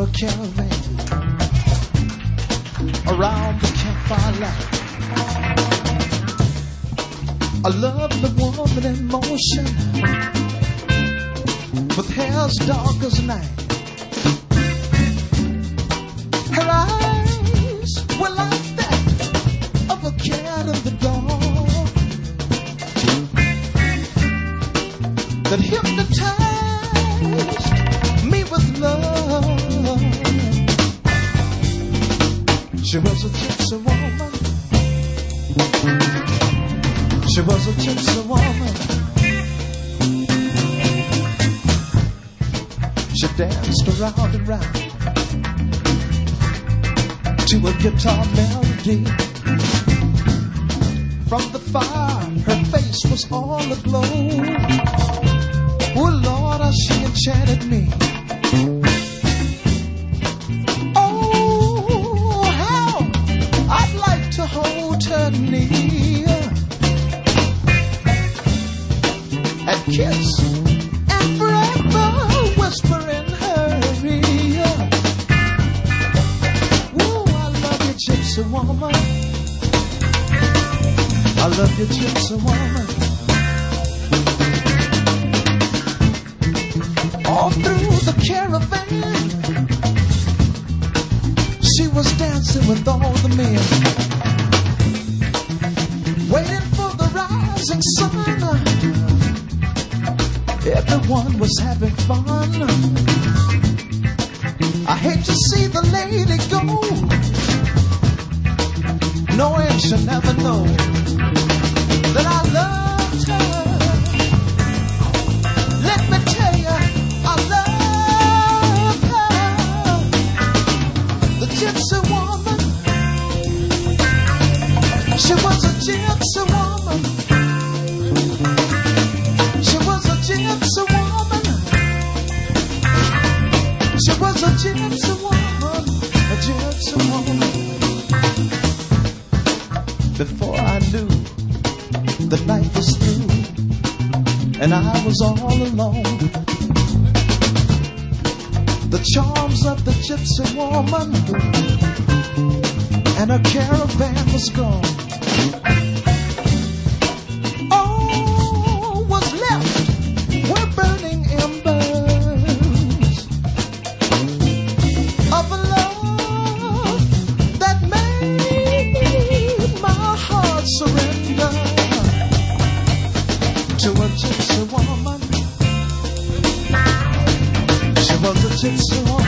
caravan around the campfire light. A lovely woman in motion with hair as dark as night. Her eyes were like that of a cat in the dark that hypnotized me with love. She was a gypsy woman. She was a gypsy woman. She danced around and round to a guitar melody. From the fire, her face was all aglow. Oh Lord, how she enchanted me. Oh, how I'd like to hold her near and kiss and forever whisper in her ear. Oh, I love you, gypsy woman. I love you, gypsy woman. All through the caravan, she was dancing with all the men, waiting for the rising sun. Everyone was having fun. I hate to see the lady go, knowing she'll never know that I loved her. Let me tell you, I love her. The gypsy woman. She was a gypsy woman. She was a gypsy woman. She was a gypsy woman. A gypsy woman. Before I knew, the night was through and I was all alone. The charms of the gypsy woman and her caravan was gone. All was left were burning embers of a love that made my heart surrender to a gypsy woman. She was a gypsy woman.